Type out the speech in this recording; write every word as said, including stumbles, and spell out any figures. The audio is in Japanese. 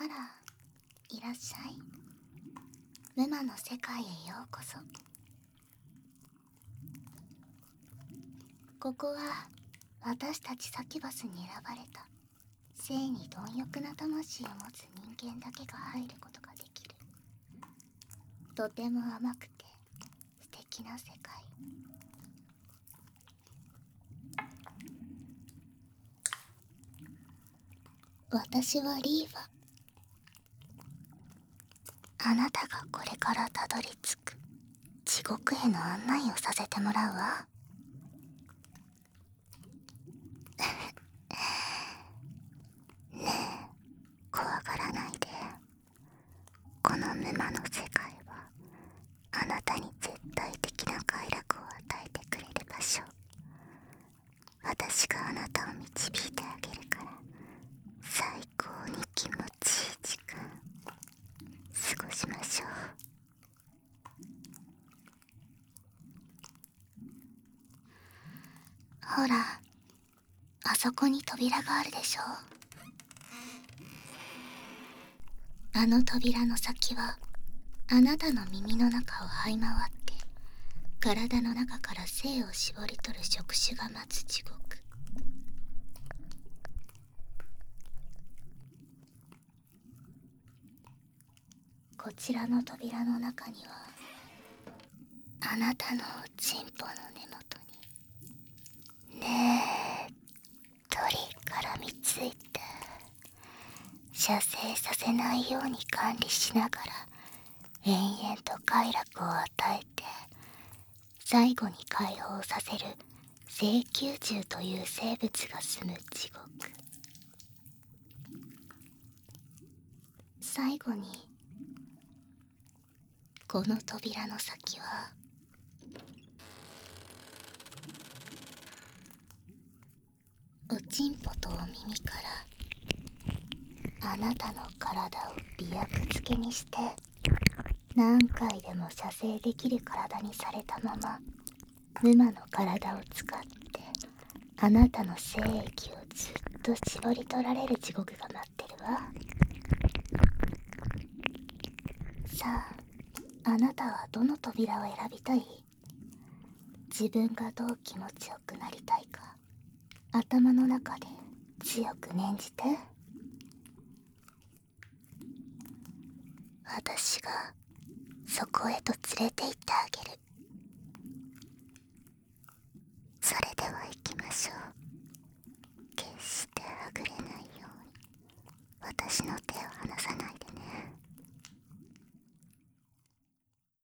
あら、いらっしゃい。ムマの世界へようこそ。ここは私たちサキュバスに選ばれた性に貪欲な魂を持つ人間だけが入ることができる、とても甘くて素敵な世界。私はリーファ。あなたがこれからたどり着く地獄への案内をさせてもらうわ。ねえ、怖がらないで。この沼の世界はあなたに絶対的な快楽を与えてくれる場所。私があなたを導いてあげるから、最高に気持ちいい時間過ごしましょう。ほら、あそこに扉があるでしょ。あの扉の先はあなたの耳の中を這い回って体の中から精を絞り取る触手が待つ地獄。こちらの扉の中にはあなたのおちんぽの根元にねえとり絡みついて射精させないように管理しながら延々と快楽を与えて最後に解放させる性宮獣という生物が住む地獄。最後にこの扉の先はおちんぽとお耳からあなたの体を媚薬漬けにして何回でも射精できる体にされたままムマの体を使ってあなたの精液をずっと絞り取られる地獄が待ってるわ。さあ、あなたはどの扉を選びたい？自分がどう気持ちよくなりたいか頭の中で強く念じて。私がそこへと連れて行ってあげる。それでは行きましょう。決してはぐれないように私の手